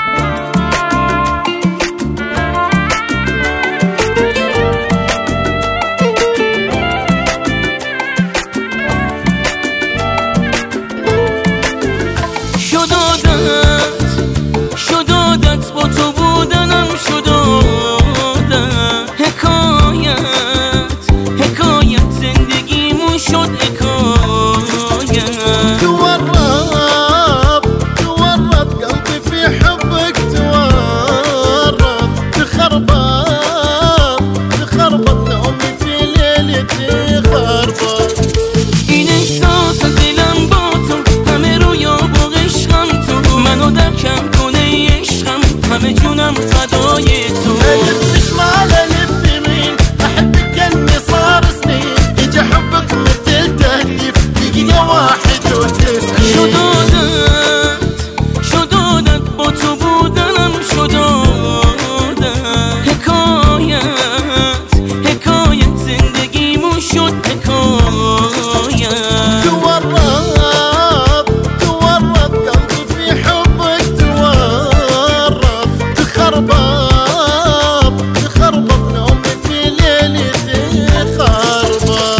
شدادت با تو بودنم شدادت حکایت زندگیمون شد حکایت تورط قلبي في حبك تورط تخربط نومي في ليلتي خربط این احساس دلم با تو همه رویا با عشقم تو منو درکم کنه عشقم همه جونم فدای تو ألف شمال ألف يمين أحبك كأني صار سنين يجي حبك مثل تهديف دقيقة 91 شدادت با تو بودنم شدادت حکایت زندگیمون شد حکایت تورط قلبي في حبك تورط تخربط نومي في ليلتي خربط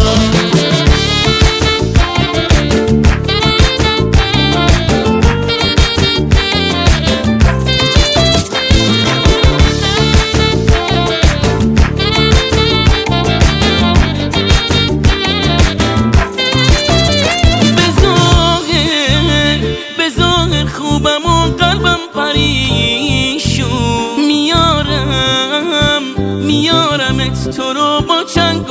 خوبم و قلبم پریشون میارمت تو رو با چند